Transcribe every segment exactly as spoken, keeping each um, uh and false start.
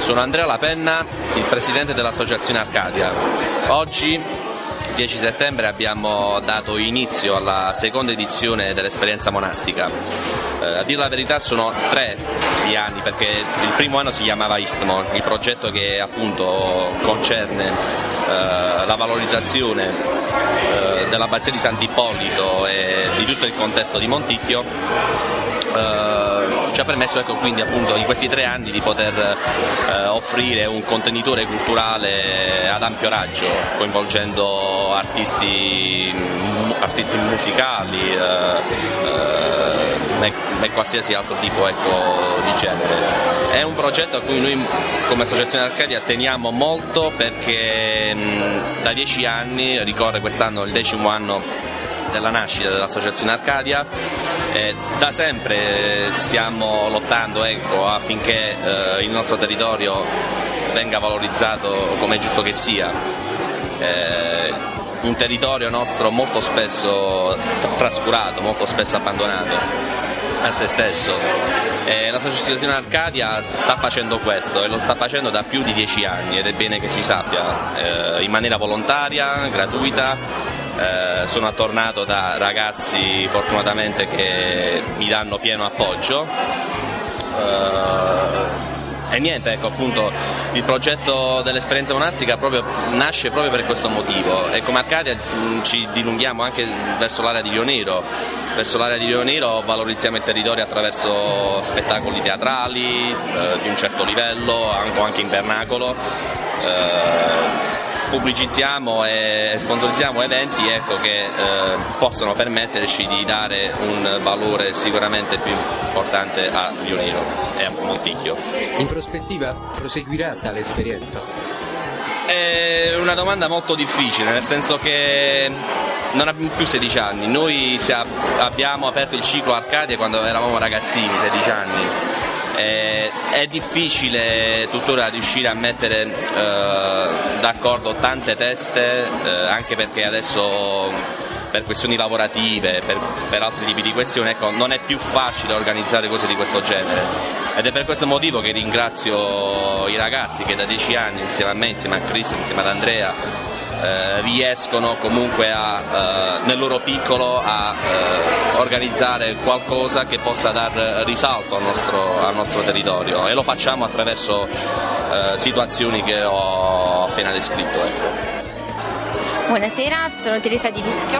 Sono Andrea Lapenna, il presidente dell'Associazione Arcadia. Oggi, dieci settembre, abbiamo dato inizio alla seconda edizione dell'esperienza monastica. Eh, a dire la verità sono tre gli anni, perché il primo anno si chiamava Istmo, il progetto che appunto concerne eh, la valorizzazione eh, dell'abbazia di Sant'Ippolito e di tutto il contesto di Monticchio. Eh, ci ha permesso, ecco, quindi appunto in questi tre anni di poter eh, offrire un contenitore culturale ad ampio raggio, coinvolgendo artisti, artisti musicali eh, eh, e qualsiasi altro tipo, ecco, di genere. È un progetto a cui noi come Associazione Arcadia teniamo molto, perché mh, da dieci anni, ricorre quest'anno il decimo anno della nascita dell'Associazione Arcadia. Eh, da sempre stiamo lottando, ecco, affinché eh, il nostro territorio venga valorizzato come è giusto che sia. Eh, un territorio nostro molto spesso trascurato, molto spesso abbandonato a se stesso. Eh, L'Associazione Arcadia sta facendo questo e lo sta facendo da più di dieci anni, ed è bene che si sappia, eh, in maniera volontaria, gratuita. Eh, sono attornato da ragazzi fortunatamente che mi danno pieno appoggio eh, e niente, ecco, appunto il progetto dell'esperienza monastica proprio, nasce proprio per questo motivo, e come Arcadia mh, ci dilunghiamo anche verso l'area di Rio Nero. Verso l'area di Rio Nero valorizziamo il territorio attraverso spettacoli teatrali eh, di un certo livello, anche, anche in vernacolo. Eh, pubblicizziamo e sponsorizziamo eventi, ecco, che eh, possono permetterci di dare un valore sicuramente più importante a Rio Nero e a Monticchio. In prospettiva proseguirà tale esperienza? È una domanda molto difficile, nel senso che non abbiamo più sedici anni. Noi abbiamo aperto il ciclo Arcadia quando eravamo ragazzini, sedici anni. Eh, è difficile tuttora riuscire a mettere eh, d'accordo tante teste, eh, anche perché adesso per questioni lavorative, per, per altri tipi di questioni, ecco, non è più facile organizzare cose di questo genere, ed è per questo motivo che ringrazio i ragazzi che da dieci anni insieme a me, insieme a Cristian, insieme ad Andrea Eh, riescono comunque a, eh, nel loro piccolo a eh, organizzare qualcosa che possa dar risalto al nostro, al nostro territorio, e lo facciamo attraverso eh, situazioni che ho appena descritto. Ecco. Buonasera, sono Teresa Di Lucchio,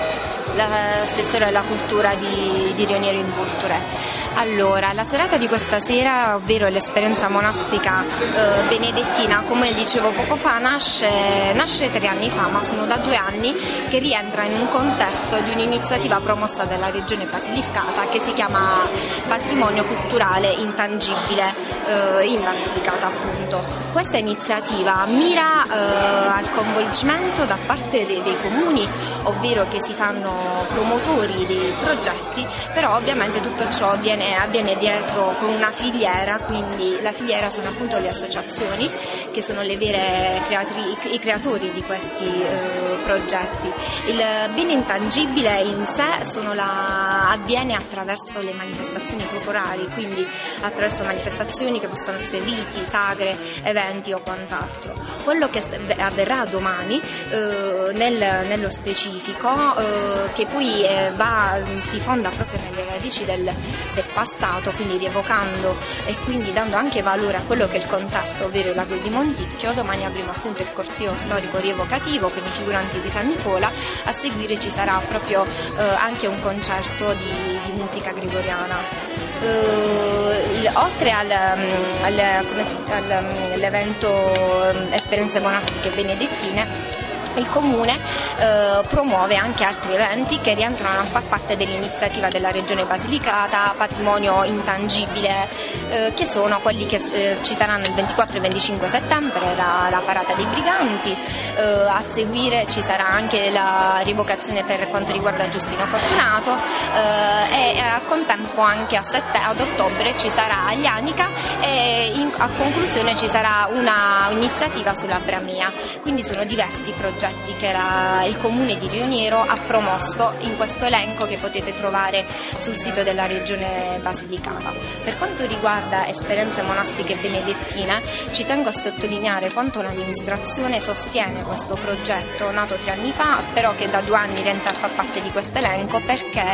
l'assessore alla cultura di, di Rio Nero in Vulture. Allora, la serata di questa sera, ovvero l'esperienza monastica eh, benedettina, come dicevo poco fa, nasce, nasce tre anni fa, ma sono da due anni che rientra in un contesto di un'iniziativa promossa dalla Regione Basilicata che si chiama Patrimonio Culturale Intangibile eh, in Basilicata, appunto. Questa iniziativa mira eh, al coinvolgimento da parte dei, dei comuni, ovvero che si fanno promotori dei progetti, però ovviamente tutto ciò avviene, avviene dietro con una filiera, quindi la filiera sono appunto le associazioni che sono le vere creatori, i creatori di questi eh, progetti. Il bene intangibile in sé sono la, avviene attraverso le manifestazioni corporali, quindi attraverso manifestazioni che possono essere riti, sagre, eventi o quant'altro. Quello che avverrà domani eh, nel, nello specifico, eh, che poi eh, va, si fonda proprio nelle radici del, del passato, quindi rievocando e quindi dando anche valore a quello che è il contesto, ovvero il lago di Monticchio. Domani avremo appunto il corteo storico rievocativo con i figuranti di San Nicola. A seguire ci sarà proprio eh, anche un concerto di, di musica gregoriana. Uh, oltre al, al, come si, all'evento Esperienze Monastiche Benedettine, il Comune eh, promuove anche altri eventi che rientrano a far parte dell'iniziativa della Regione Basilicata Patrimonio Intangibile, eh, che sono quelli che eh, ci saranno il ventiquattro e venticinque settembre, la, la parata dei briganti, eh, a seguire ci sarà anche la rievocazione per quanto riguarda Giustino Fortunato eh, e a contempo anche a sette, ad ottobre ci sarà Aglianica e in, a conclusione ci sarà una iniziativa sulla Bramia, quindi sono diversi progetti progetti che la, il comune di Rioniero ha promosso in questo elenco che potete trovare sul sito della regione Basilicata. Per quanto riguarda esperienze monastiche benedettine, ci tengo a sottolineare quanto l'amministrazione sostiene questo progetto nato tre anni fa, però che da due anni rientra a far parte di questo elenco, perché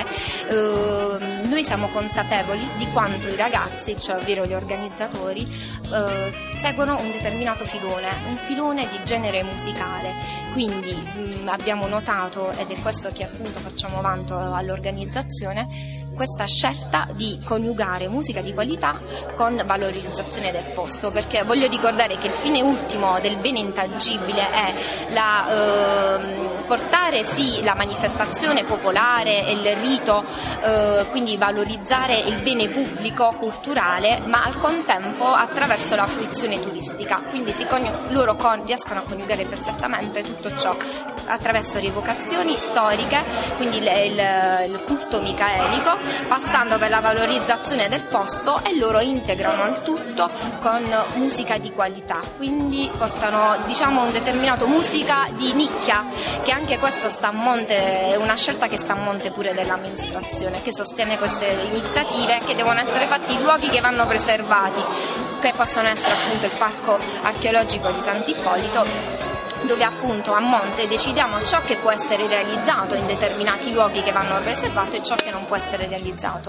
eh, noi siamo consapevoli di quanto i ragazzi, cioè ovvero gli organizzatori, eh, seguono un determinato filone, un filone di genere musicale. Quindi mh, abbiamo notato, ed è questo che appunto facciamo vanto all'organizzazione, questa scelta di coniugare musica di qualità con valorizzazione del posto, perché voglio ricordare che il fine ultimo del bene intangibile è la, eh, portare sì la manifestazione popolare e il rito, eh, quindi valorizzare il bene pubblico culturale, ma al contempo attraverso la fruizione turistica. Quindi si coniug- loro con- riescono a coniugare perfettamente tutto ciò attraverso rievocazioni storiche, quindi il, il, il culto micaelico, passando per la valorizzazione del posto, e loro integrano il tutto con musica di qualità, quindi portano, diciamo, un determinato musica di nicchia, che anche questo sta a monte, è una scelta che sta a monte pure dell'amministrazione, che sostiene queste iniziative che devono essere fatte in luoghi che vanno preservati, che possono essere appunto il parco archeologico di Sant'Ippolito, dove appunto a monte decidiamo ciò che può essere realizzato in determinati luoghi che vanno preservati e ciò che non può essere realizzato.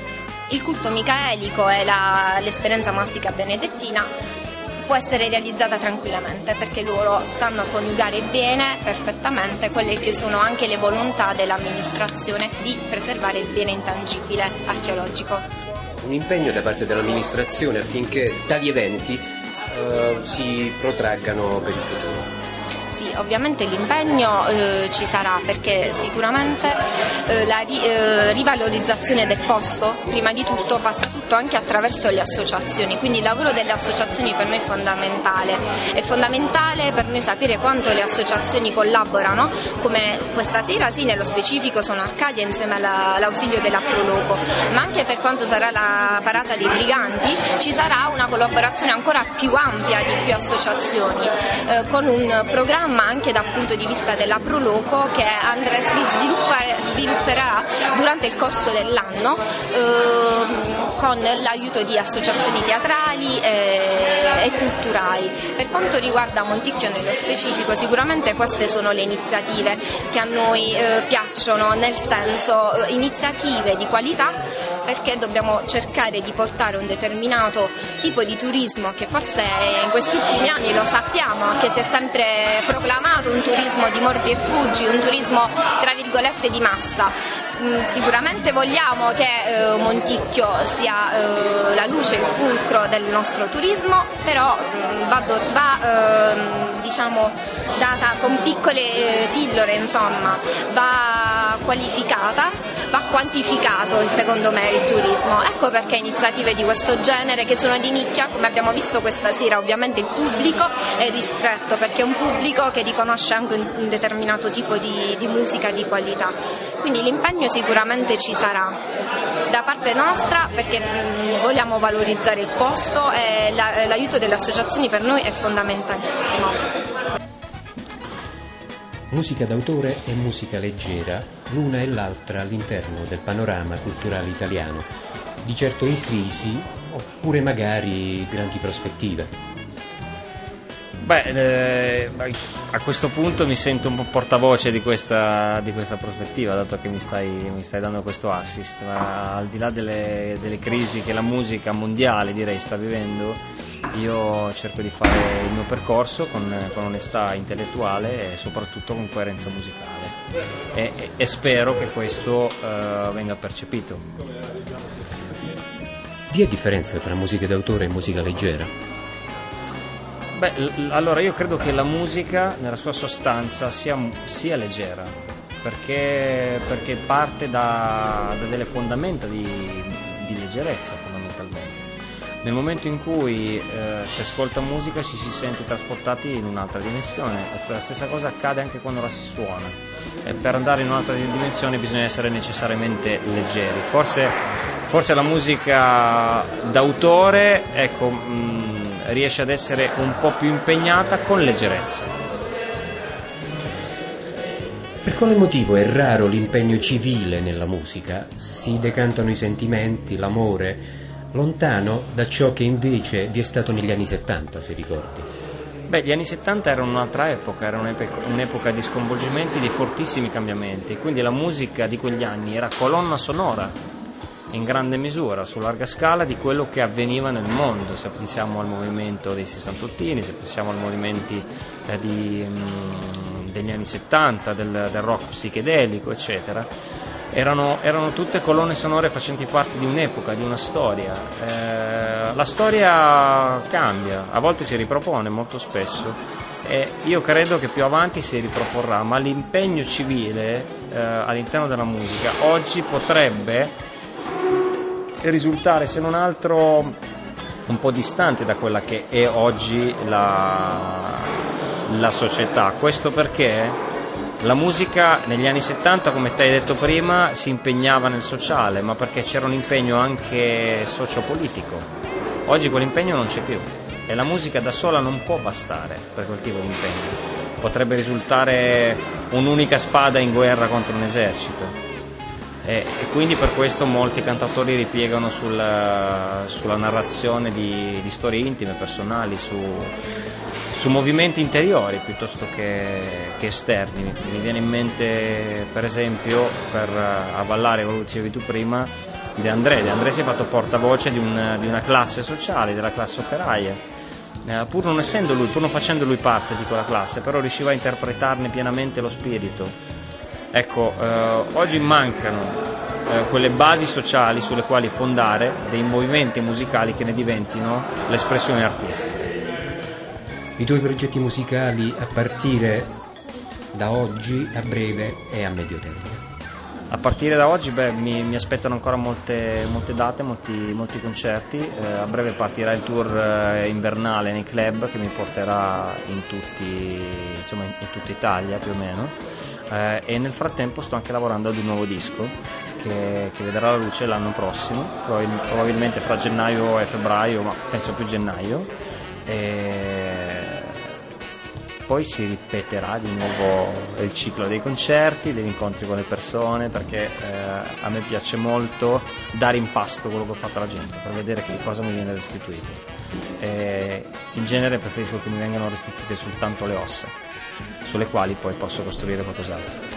Il culto micaelico e la, l'esperienza monastica benedettina può essere realizzata tranquillamente, perché loro sanno coniugare bene, perfettamente, quelle che sono anche le volontà dell'amministrazione di preservare il bene intangibile archeologico. Un impegno da parte dell'amministrazione affinché tali eventi eh, si protraggano per il futuro. Sì, ovviamente l'impegno eh, ci sarà, perché sicuramente eh, la ri, eh, rivalorizzazione del posto, prima di tutto, passa tutto anche attraverso le associazioni, quindi il lavoro delle associazioni per noi è fondamentale. È fondamentale per noi sapere quanto le associazioni collaborano, come questa sera sì, nello specifico sono Arcadia insieme alla, all'ausilio della Proloco, ma anche per quanto sarà la parata dei briganti ci sarà una collaborazione ancora più ampia di più associazioni, eh, con un programma anche dal punto di vista della Proloco che Andrea si svilupperà durante il corso dell'anno, eh, con l'aiuto di associazioni teatrali e, e culturali. Per quanto riguarda Monticchio nello specifico, sicuramente queste sono le iniziative che a noi eh, piacciono, nel senso eh, iniziative di qualità, perché dobbiamo cercare di portare un determinato tipo di turismo che forse in questi ultimi anni, lo sappiamo, che si è sempre proclamato un turismo di mordi e fuggi, un turismo tra virgolette di massa. Mm, sicuramente vogliamo che eh, Monticchio sia eh, la luce, il fulcro del nostro turismo, però mm, va, do, va eh, diciamo data con piccole eh, pillole, insomma, va qualificata, va quantificato secondo me il turismo. Ecco perché iniziative di questo genere, che sono di nicchia, come abbiamo visto questa sera, ovviamente il pubblico è ristretto, perché è un pubblico che riconosce anche un determinato tipo di, di musica di qualità. Quindi l'impegno sicuramente ci sarà da parte nostra, perché mh, vogliamo valorizzare il posto, e la, l'aiuto delle associazioni per noi è fondamentalissimo. Musica d'autore e musica leggera, l'una e l'altra all'interno del panorama culturale italiano, di certo in crisi oppure magari grandi prospettive. Beh, eh, a questo punto mi sento un po' portavoce di questa, di questa prospettiva, dato che mi stai, mi stai dando questo assist, ma al di là delle, delle crisi che la musica mondiale, direi, sta vivendo, io cerco di fare il mio percorso con, con onestà intellettuale e soprattutto con coerenza musicale, e, e, e spero che questo uh, venga percepito. Vi è differenza tra musica d'autore e musica leggera? Beh, l- allora io credo che la musica nella sua sostanza sia, sia leggera, perché, perché parte da, da delle fondamenta di, di leggerezza, fondamentalmente. Nel momento in cui eh, si ascolta musica ci si sente trasportati in un'altra dimensione. La stessa cosa accade anche quando la si suona, e per andare in un'altra dimensione bisogna essere necessariamente leggeri. Forse, forse la musica d'autore, ecco, mh, riesce ad essere un po' più impegnata con leggerezza. Per quale motivo è raro l'impegno civile nella musica? Si decantano i sentimenti, l'amore, lontano da ciò che invece vi è stato negli anni settanta, se ricordi. Beh, gli anni settanta erano un'altra epoca, era un'epoca, un'epoca di sconvolgimenti, di fortissimi cambiamenti, quindi la musica di quegli anni era colonna sonora in grande misura, su larga scala, di quello che avveniva nel mondo. Se pensiamo al movimento dei sessantottini, se pensiamo ai movimenti eh, di, mh, degli anni settanta, del, del rock psichedelico, eccetera, erano, erano tutte colonne sonore facenti parte di un'epoca, di una storia. Eh, la storia cambia, a volte si ripropone, molto spesso, e io credo che più avanti si riproporrà, ma l'impegno civile eh, all'interno della musica oggi potrebbe risultare, se non altro, un po' distante da quella che è oggi la, la società. Questo perché la musica negli anni settanta, come ti hai detto prima, si impegnava nel sociale, ma perché c'era un impegno anche sociopolitico. Oggi quell'impegno non c'è più e la musica da sola non può bastare per quel tipo di impegno. Potrebbe risultare un'unica spada in guerra contro un esercito. E quindi per questo molti cantautori ripiegano sulla, sulla narrazione di, di storie intime, personali, su, su movimenti interiori piuttosto che, che esterni. Mi viene in mente, per esempio, per avvallare quello che dicevi tu prima, De André. De André si è fatto portavoce di, un, di una classe sociale, della classe operaia, eh, pur non essendo lui, pur non facendo lui parte di quella classe, però riusciva a interpretarne pienamente lo spirito. Ecco, eh, oggi mancano eh, quelle basi sociali sulle quali fondare dei movimenti musicali che ne diventino l'espressione artistica. I tuoi progetti musicali a partire da oggi, a breve e a medio termine? A partire da oggi beh, mi, mi aspettano ancora molte, molte date, molti, molti concerti. Eh, a breve partirà il tour eh, invernale nei club che mi porterà in, tutti, insomma, in, in tutta Italia più o meno. Eh, e nel frattempo sto anche lavorando ad un nuovo disco che, che vedrà la luce l'anno prossimo, probabil- probabilmente fra gennaio e febbraio, ma penso più gennaio, e poi si ripeterà di nuovo il ciclo dei concerti, degli incontri con le persone, perché eh, a me piace molto dare in pasto quello che ho fatto alla gente per vedere che cosa mi viene restituito, e in genere preferisco che mi vengano restituite soltanto le ossa, sulle quali poi posso costruire qualcos'altro.